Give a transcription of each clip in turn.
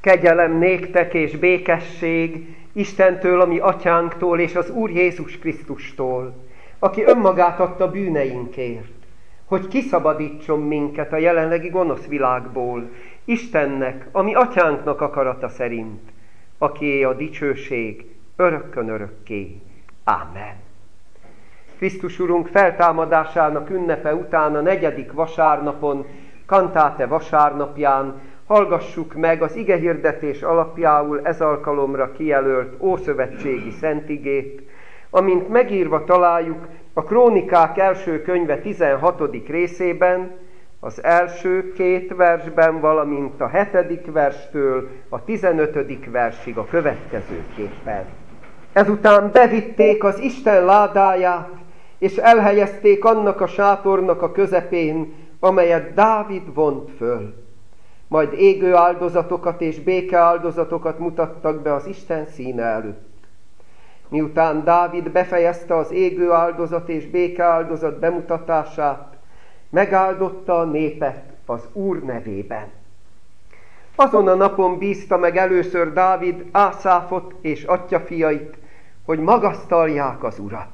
Kegyelem néktek és békesség Istentől, a mi atyánktól és az Úr Jézus Krisztustól, aki önmagát adta bűneinkért, hogy kiszabadítson minket a jelenlegi gonosz világból, Istennek, a mi atyánknak akarata szerint, akié a dicsőség örökkön örökké. Ámen. Krisztus Urunk feltámadásának ünnepe után a 4. vasárnapon, Kantáte vasárnapján hallgassuk meg az igehirdetés alapjául ez alkalomra kijelölt ószövetségi szentigét, amint megírva találjuk a Krónikák első könyve 16. részében, az első 2 versben, valamint a 7. verstől a 15. versig a következőképpen. Ezután bevitték az Isten ládáját, és elhelyezték annak a sátornak a közepén, amelyet Dávid vont föl. Majd égő áldozatokat és békeáldozatokat mutattak be az Isten színe előtt. Miután Dávid befejezte az égő áldozat és békeáldozat bemutatását, megáldotta a népet az Úr nevében. Azon a napon bízta meg először Dávid Ászáfot és atyjafiait, hogy magasztalják az Urat.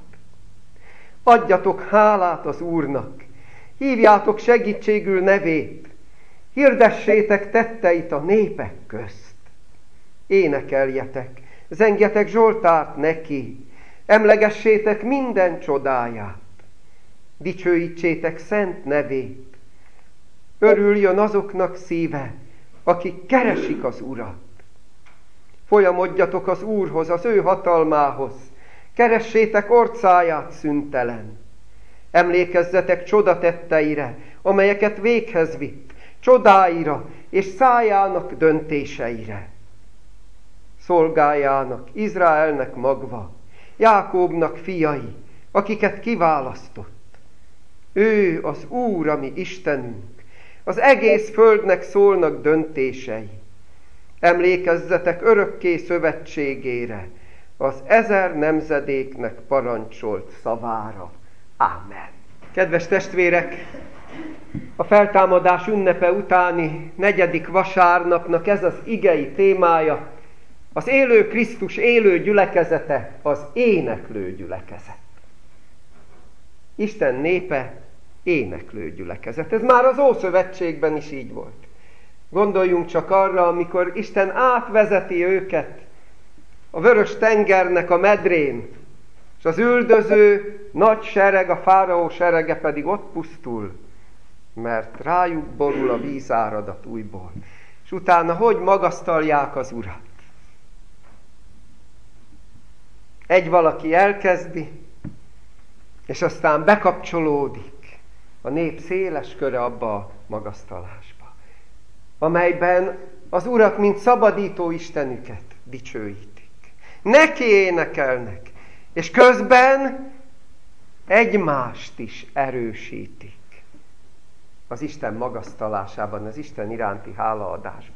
Adjatok hálát az Úrnak, hívjátok segítségül nevét, hirdessétek tetteit a népek közt. Énekeljetek, zengjetek zsoltárt neki, emlegessétek minden csodáját, dicsőítsétek szent nevét. Örüljön azoknak szíve, akik keresik az Urat. Folyamodjatok az Úrhoz, az ő hatalmához, keressétek orcáját szüntelen. Emlékezzetek csodatetteire, amelyeket véghez vitt, csodáira és szájának döntéseire. Szolgájának, Izraelnek magva, Jákóbnak fiai, akiket kiválasztott. Ő az Úr, a mi Istenünk, az egész földnek szólnak döntései. Emlékezzetek örökké szövetségére, az 1000 nemzedéknek parancsolt szavára. Ámen. Kedves testvérek, a feltámadás ünnepe utáni 4. vasárnapnak ez az igei témája, az élő Krisztus élő gyülekezete, az éneklő gyülekezet. Isten népe éneklő gyülekezet. Ez már az Ószövetségben is így volt. Gondoljunk csak arra, amikor Isten átvezeti őket a Vörös tengernek a medrén, és az üldöző nagy sereg, a fáraó serege pedig ott pusztul, mert rájuk borul a vízáradat újból. És utána hogy magasztalják az Urat? Egy valaki elkezdi, és aztán bekapcsolódik a nép széles köre abba a magasztalásba, amelyben az Urat, mint szabadító Istenüket dicsőítik. Neki énekelnek, és közben egymást is erősítik az Isten magasztalásában, az Isten iránti hálaadásban.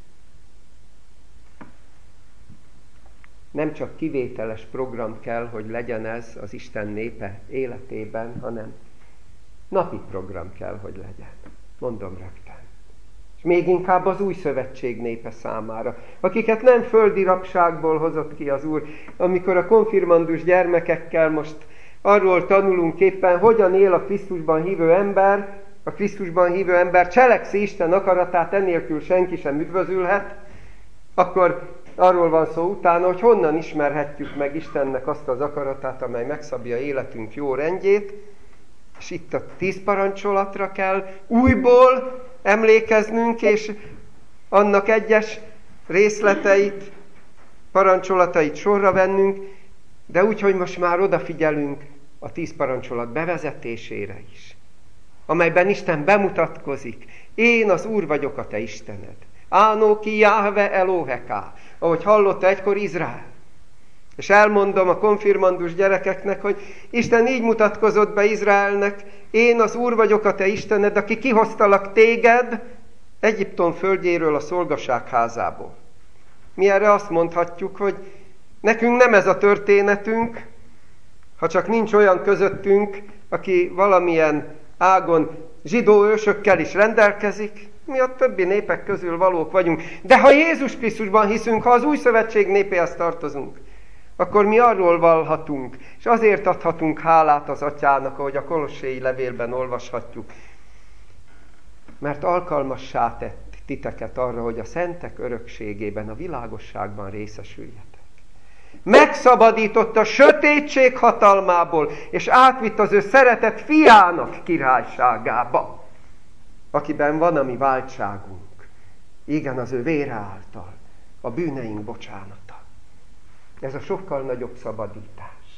Nem csak kivételes program kell, hogy legyen ez az Isten népe életében, hanem napi program kell, hogy legyen. Mondom rögtön. És még inkább az új szövetség népe számára, akiket nem földi rabságból hozott ki az Úr, amikor a konfirmandus gyermekekkel most arról tanulunk éppen, hogyan él a Krisztusban hívő ember, a Krisztusban hívő ember cselekszi Isten akaratát, ennélkül senki sem üdvözülhet, akkor arról van szó utána, hogy honnan ismerhetjük meg Istennek azt az akaratát, amely megszabja életünk jó rendjét, és itt a 10 parancsolatra kell újból emlékeznünk, és annak egyes részleteit, parancsolatait sorra vennünk, de úgy, hogy most már odafigyelünk a 10 parancsolat bevezetésére is, amelyben Isten bemutatkozik. Én az Úr vagyok, a te Istened. Ánoki Jahve Eloheká, ahogy hallotta egykor Izrael. És elmondom a konfirmandus gyerekeknek, hogy Isten így mutatkozott be Izraelnek, én az Úr vagyok, a te Istened, aki kihoztalak téged Egyiptom földjéről, a szolgaság házából. Mi erre azt mondhatjuk, hogy nekünk nem ez a történetünk, ha csak nincs olyan közöttünk, aki valamilyen ágon zsidó ősökkel is rendelkezik, Mi a többi népek közül valók vagyunk. De ha Jézus Krisztusban hiszünk, ha az új szövetség népéhez tartozunk, akkor mi arról vallhatunk, és azért adhatunk hálát az Atyának, ahogy a kolosséi levélben olvashatjuk. Mert alkalmassá tett titeket arra, hogy a szentek örökségében, a világosságban részesüljetek. Megszabadított a sötétség hatalmából, és átvitt az ő szeretett fiának királyságába, akiben van a mi váltságunk. Igen, az ő vére által, a bűneink bocsánata. Ez a sokkal nagyobb szabadítás,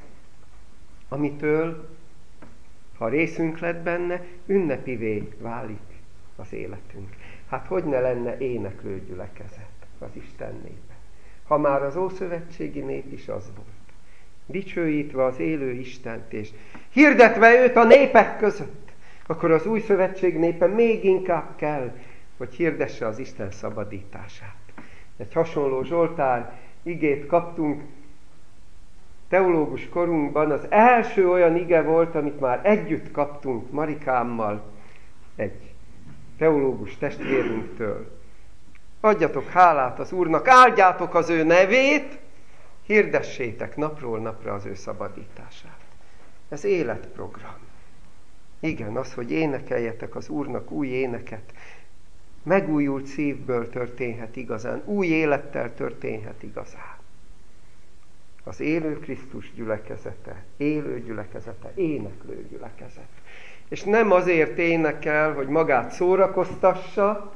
amitől, ha részünk lett benne, ünnepivé válik az életünk. Hát hogy ne lenne éneklő gyülekezet az Isten népe? Ha már az ószövetségi nép is az volt. Dicsőítve az élő Istent, és hirdetve őt a népek között, akkor az új szövetség népe még inkább kell, hogy hirdesse az Isten szabadítását. Egy hasonló Zsoltár igét kaptunk teológus korunkban. Az első olyan ige volt, amit már együtt kaptunk Marikámmal, egy teológus testvérünktől. Adjatok hálát az Úrnak, áldjátok az ő nevét, hirdessétek napról napra az ő szabadítását. Ez életprogram. Igen, az, hogy énekeljetek az Úrnak új éneket, megújult szívből történhet igazán, új élettel történhet igazán. Az élő Krisztus gyülekezete, élő gyülekezete, éneklő gyülekezet. És nem azért énekel, hogy magát szórakoztassa,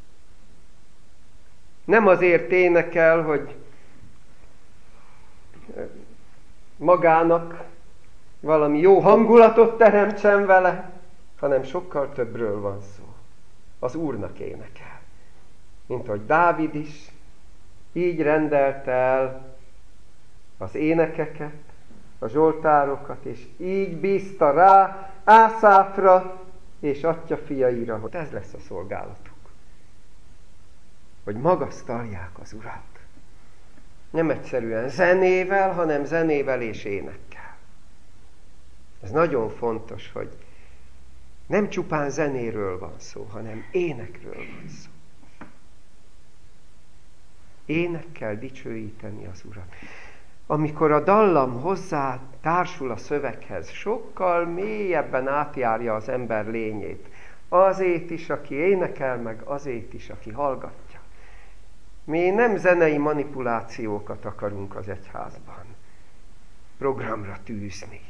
nem azért énekel, hogy magának valami jó hangulatot teremtsen vele, hanem sokkal többről van szó. Az Úrnak énekel. Mint ahogy Dávid is így rendelte el az énekeket, a zsoltárokat, és így bízta rá Ászáfra és atya fiaira, hogy ez lesz a szolgálatuk. Hogy magasztalják az Urat. Nem egyszerűen zenével, hanem zenével és énekkel. Ez nagyon fontos, hogy nem csupán zenéről van szó, hanem énekről van szó. Énekkel dicsőíteni az Urat. Amikor a dallam hozzá társul a szöveghez, sokkal mélyebben átjárja az ember lényét. Azét is, aki énekel, meg azét is, aki hallgatja. Mi nem zenei manipulációkat akarunk az egyházban programra tűzni.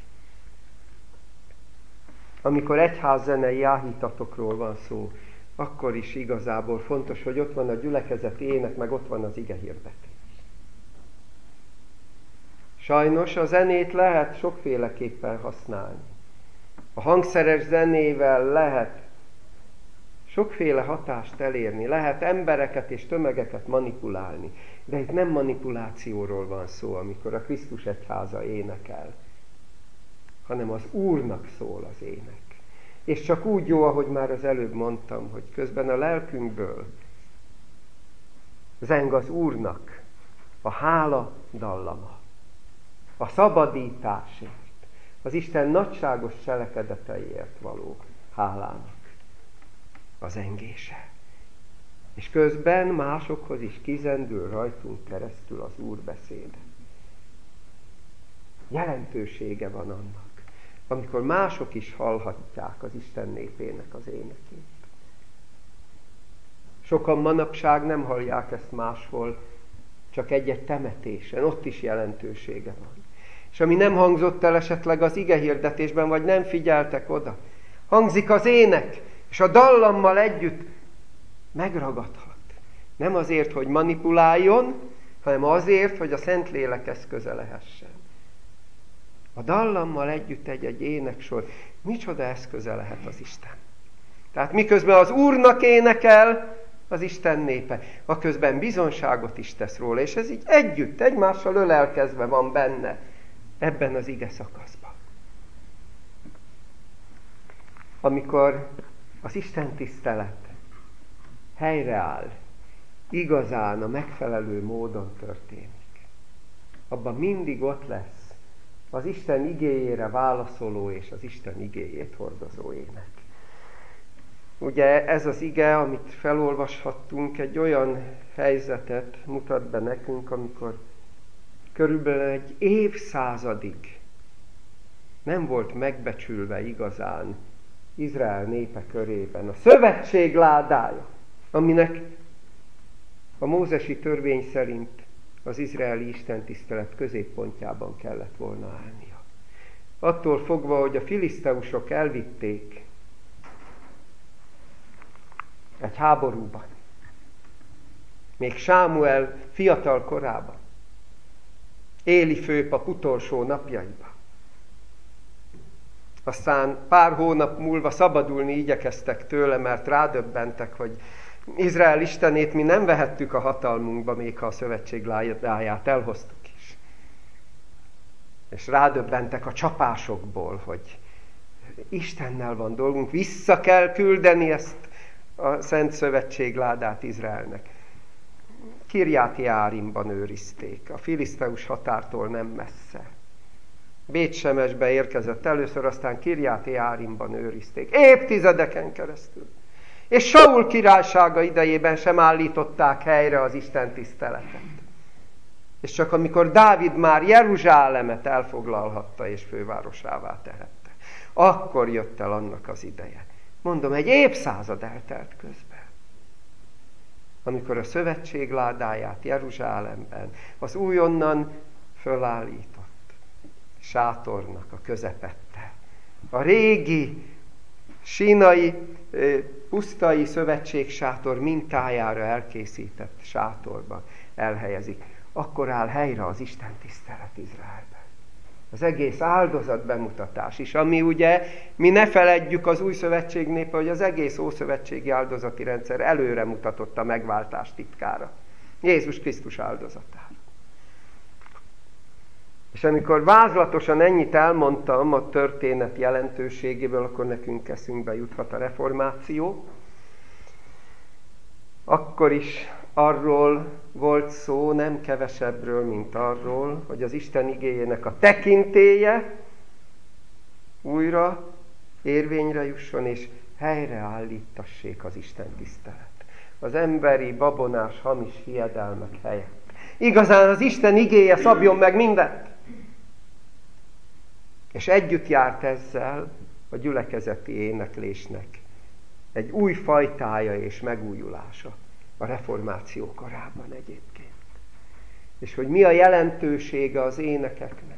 Amikor egyházzenei áhítatokról van szó, akkor is igazából fontos, hogy ott van a gyülekezeti ének, meg ott van az igehirdetés. Sajnos a zenét lehet sokféleképpen használni. A hangszeres zenével lehet sokféle hatást elérni, lehet embereket és tömegeket manipulálni. De itt nem manipulációról van szó, amikor a Krisztus egyháza énekel, hanem az Úrnak szól az ének. És csak úgy jó, ahogy már az előbb mondtam, hogy közben a lelkünkből zeng az Úrnak a hála dallama, a szabadításért, az Isten nagyságos cselekedeteiért való hálának a zengése. És közben másokhoz is kizendül rajtunk keresztül az Úr beszéde. Jelentősége van annak, amikor mások is hallhatják az Isten népének az énekét. Sokan manapság nem hallják ezt máshol, csak egy-egy temetésen, ott is jelentősége van. És ami nem hangzott el esetleg az igehirdetésben, vagy nem figyeltek oda, hangzik az ének, és a dallammal együtt megragadhat. Nem azért, hogy manipuláljon, hanem azért, hogy a Szentlélek eszköze lehessen. A dallammal együtt egy éneksor, micsoda eszköze lehet az Isten. Tehát miközben az Úrnak énekel az Isten népe, aközben bizonságot is tesz róla, és ez így együtt, egymással ölelkezve van benne, ebben az ige szakaszban. Amikor az Isten tisztelet helyreáll, igazán a megfelelő módon történik, abban mindig ott lesz az Isten igéjére válaszoló és az Isten igéjét hordozó ének. Ugye ez az ige, amit felolvashattunk, egy olyan helyzetet mutat be nekünk, amikor körülbelül egy évszázadig nem volt megbecsülve igazán Izrael népe körében a szövetség ládája, aminek a mózesi törvény szerint az izraeli istentisztelet középpontjában kellett volna állnia. Attól fogva, hogy a filiszteusok elvitték egy háborúban, még Sámuel fiatal korában, Éli főpap utolsó napjaiban. Aztán pár hónap múlva szabadulni igyekeztek tőle, mert rádöbbentek, hogy Izrael istenét mi nem vehettük a hatalmunkba, még ha a szövetség ládáját elhoztuk is. És rádöbbentek a csapásokból, hogy Istennel van dolgunk, vissza kell küldeni ezt a Szent Szövetség ládát Izraelnek. Kirját Jeárimban őrizték, a filiszteus határtól nem messze. Bétsemesbe érkezett először, aztán Kirját Jeárimban őrizték. Évtizedeken keresztül. És Saul királysága idejében sem állították helyre az Isten tiszteletet. És csak amikor Dávid már Jeruzsálemet elfoglalhatta és fővárosává tehette, akkor jött el annak az ideje. Mondom, egy évszázad eltelt közben. Amikor a szövetség ládáját Jeruzsálemben az újonnan fölállított sátornak a közepette, a régi sínai, pusztai szövetségsátor mintájára elkészített sátorban elhelyezik, akkor áll helyre az Isten tisztelet Izraelben. Az egész áldozat bemutatás is, ami ugye, mi ne feledjük az új szövetség népe, hogy az egész ószövetségi áldozati rendszer előre mutatott a megváltás titkára. Jézus Krisztus áldozatára. És amikor vázlatosan ennyit elmondtam a történet jelentőségéből, akkor nekünk eszünkbe juthat a reformáció. Akkor is arról volt szó, nem kevesebbről, mint arról, hogy az Isten igéjének a tekintélye újra érvényre jusson, és helyreállítassék az Isten tisztelet. Az emberi, babonás, hamis hiedelmek helyett. Igazán az Isten igéje szabjon meg mindent. És együtt járt ezzel a gyülekezeti éneklésnek egy új fajtája és megújulása a reformáció korában egyébként. És hogy mi a jelentősége az énekeknek.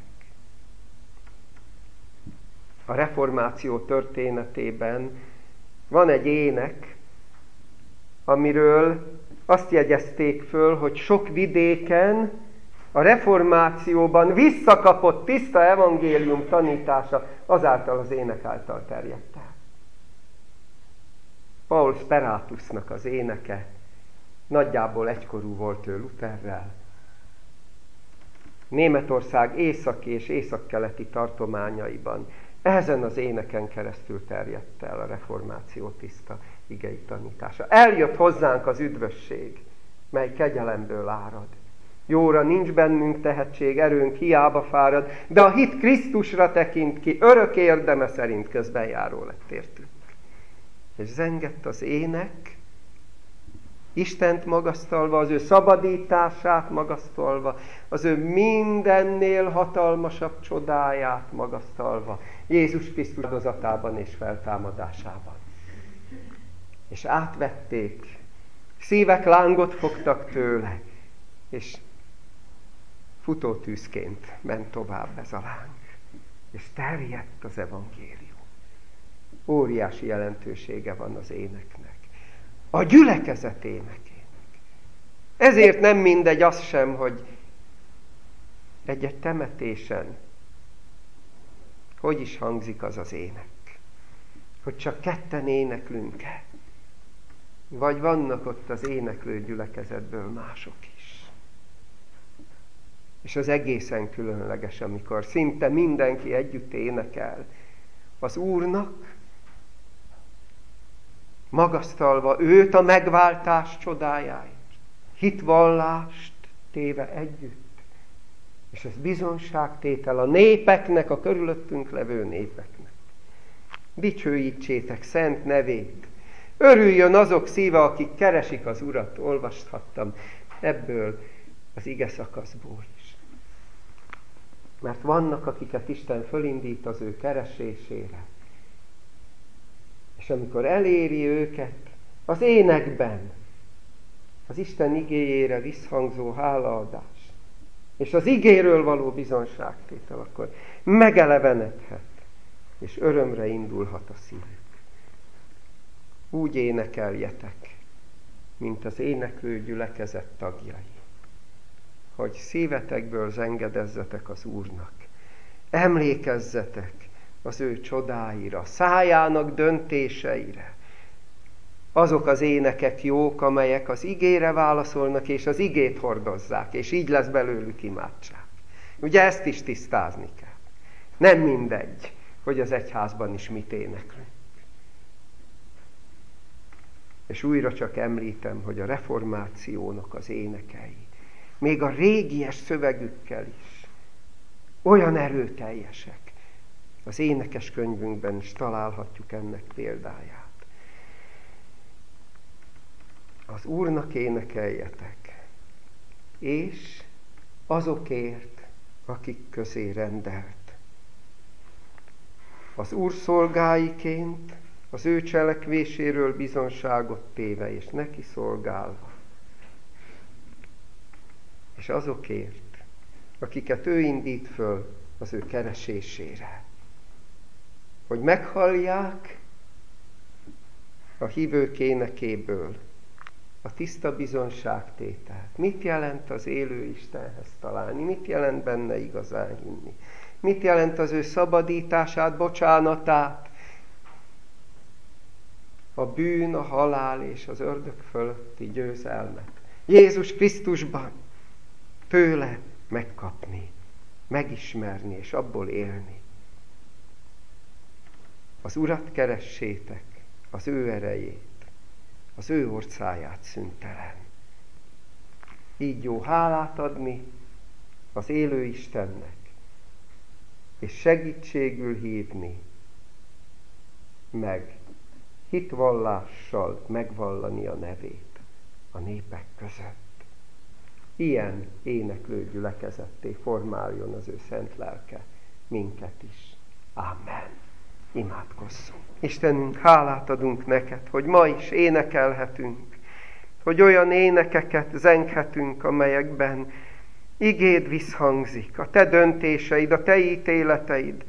A reformáció történetében van egy ének, amiről azt jegyezték föl, hogy sok vidéken a reformációban visszakapott tiszta evangélium tanítása azáltal az ének által terjedt el. Paul Speratusnak az éneke, nagyjából egykorú volt ő Lutherrel. Németország északi és északkeleti tartományaiban ezen az éneken keresztül terjedt el a reformáció tiszta igei tanítása. Eljött hozzánk az üdvösség, mely kegyelemből árad. Jóra nincs bennünk tehetség, erőnk hiába fárad, de a hit Krisztusra tekint ki, örök érdeme szerint közbenjáró lett értünk. És zengett az ének, Istent magasztalva, az ő szabadítását magasztalva, az ő mindennél hatalmasabb csodáját magasztalva, Jézus Krisztus áldozatában és feltámadásában. És átvették, szívek lángot fogtak tőle, és futótűzként ment tovább ez a láng, és terjedt az evangélium. Óriási jelentősége van az éneknek. A gyülekezet énekének. Ezért nem mindegy az sem, hogy egy-egy temetésen hogy is hangzik az az ének. Hogy csak ketten éneklünk-e. Vagy vannak ott az éneklő gyülekezetből mások is. És az egészen különleges, amikor szinte mindenki együtt énekel az Úrnak, magasztalva őt a megváltás csodájáért, hitvallást téve együtt. És ez bizonságtétel a népeknek, a körülöttünk levő népeknek. Dicsőítsétek szent nevét, Örüljön azok szíve, akik keresik az Urat, olvashattam ebből az ige szakaszból is. Mert vannak, akiket Isten fölindít az ő keresésére. És amikor eléri őket az énekben, az Isten igéjére visszhangzó hálaadás, és az igéről való bizonságtétel, akkor megelevenedhet, és örömre indulhat a szívük. Úgy énekeljetek, mint az éneklő gyülekezet tagjai, hogy szívetekből zengedezzetek az Úrnak. Emlékezzetek az ő csodáira, szájának döntéseire. Azok az énekek jók, amelyek az igére válaszolnak, és az igét hordozzák, és így lesz belőlük imádság. Ugye ezt is tisztázni kell. Nem mindegy, hogy az egyházban is mit éneklünk. És újra csak említem, hogy a reformációnak az énekei, még a régies szövegükkel is, olyan erőteljesek. Az énekes könyvünkben is találhatjuk ennek példáját. Az Úrnak énekeljetek, és azokért, akik közé rendelt. Az Úr szolgáiként, az ő cselekvéséről bizonságot téve, és neki szolgálva. És azokért, akiket ő indít föl az ő keresésére. Hogy meghallják a hívők énekéből a tiszta bizonságtételt. Mit jelent az élő Istenhez találni? Mit jelent benne igazán hinni? Mit jelent az ő szabadítását, bocsánatát? A bűn, a halál és az ördög fölötti győzelmet. Jézus Krisztusban tőle megkapni, megismerni és abból élni. Az Urat keressétek, az ő erejét, az ő orcáját szüntelen. Így jó hálát adni az élő Istennek, és segítségül hívni, meg hitvallással megvallani a nevét a népek között. Ilyen éneklő gyülekezetté formáljon az ő szent lelke minket is. Amen. Imádkozzunk. Istenünk, hálát adunk neked, hogy ma is énekelhetünk, hogy olyan énekeket zenghetünk, amelyekben igéd visszhangzik, a te döntéseid, a te ítéleteid,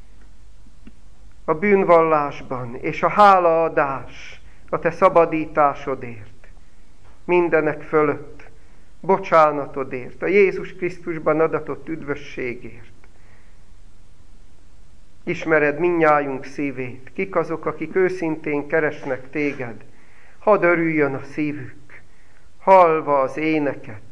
a bűnvallásban, és a hálaadás a te szabadításodért, mindenek fölött, bocsánatodért, a Jézus Krisztusban adatott üdvösségért. Ismered mindnyájunk szívét, kik azok, akik őszintén keresnek téged, hadd örüljön a szívük, hallva az éneket,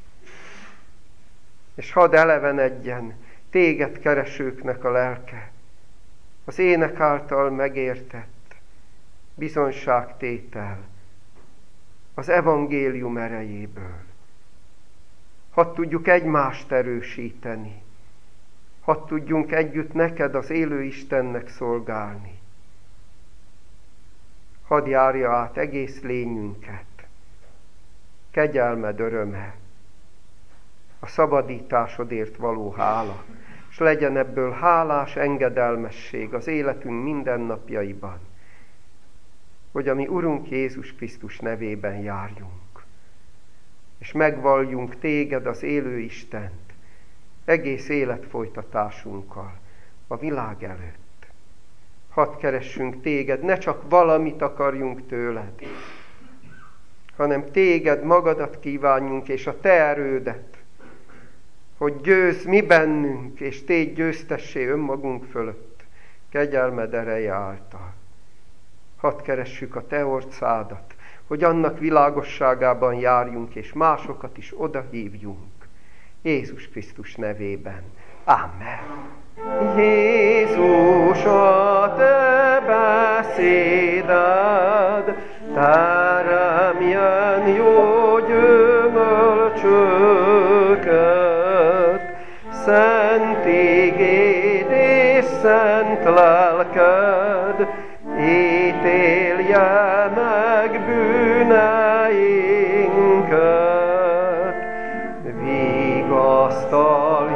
és hadd elevenedjen téged keresőknek a lelke, az ének által megértett bizonságtétel az evangélium erejéből. Hadd tudjuk egymást erősíteni, hadd tudjunk együtt neked, az élő Istennek szolgálni. Hadd járja át egész lényünket, kegyelmed öröme, a szabadításodért való hála, és legyen ebből hálás engedelmesség az életünk mindennapjaiban, hogy a mi Urunk Jézus Krisztus nevében járjunk, és megvalljunk téged, az élő Istent, egész életfolytatásunkkal a világ előtt. Hadd keressünk téged, ne csak valamit akarjunk tőled, hanem téged, magadat kívánjunk, és a te erődet, hogy győzz mi bennünk, és tégy győztessé önmagunk fölött, kegyelmed ereje által. Hadd keressük a te orcádat, hogy annak világosságában járjunk, és másokat is odahívjunk. Jézus Krisztus nevében. Amen. Jézus, a te beszéded teremjen jó gyümölcsöket, szent igéd és szent lelked ítélje meg magasztaljuk.